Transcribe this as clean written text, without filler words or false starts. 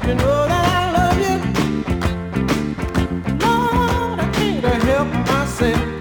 you know that I love you. Lord, I can't help myself.